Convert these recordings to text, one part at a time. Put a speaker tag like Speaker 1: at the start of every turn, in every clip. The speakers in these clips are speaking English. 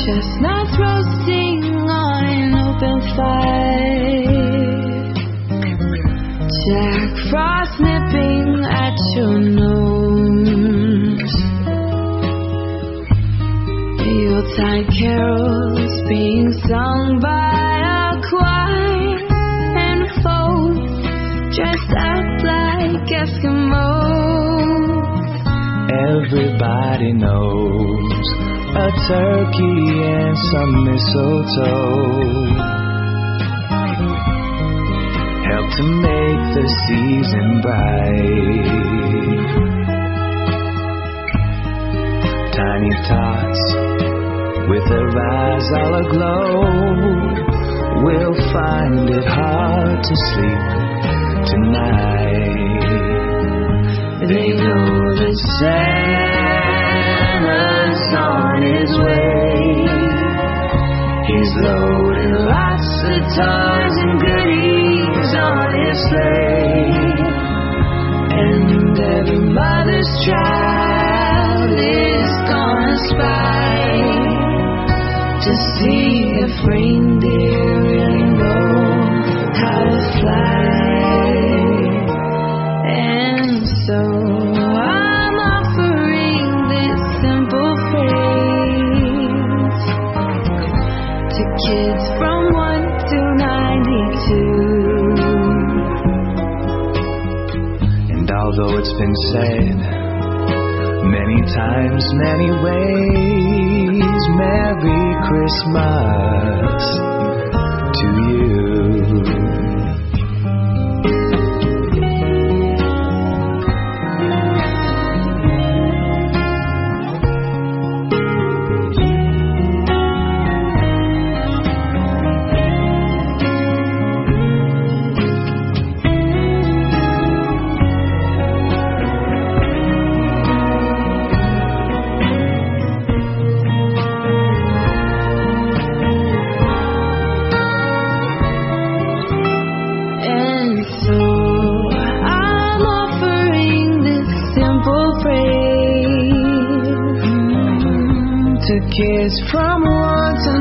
Speaker 1: Chestnuts roasting on an open fire, Jack Frost nipping at your nose, Yuletide carols being sung by a choir, and folks dressed up like Eskimos.
Speaker 2: Everybody knows a turkey and some mistletoe help to make the season bright. Tiny tots with their eyes all aglow will find it hard to sleep tonight. They know that Santa's on his way. He's loading lots of toys and goodies on his sleigh, and every mother's child is gonna spy to see if reindeer really know how to fly. And so I'm offering this simple phrase to kids from 1 to 92. And although it's been said many times, many ways, Merry Christmas to you. To kids from 1 to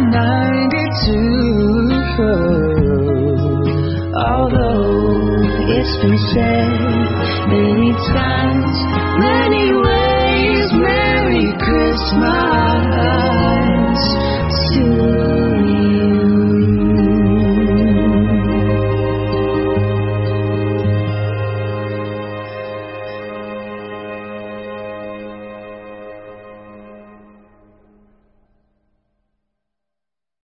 Speaker 2: 92. Although it's been said many times, many ways, Merry Christmas.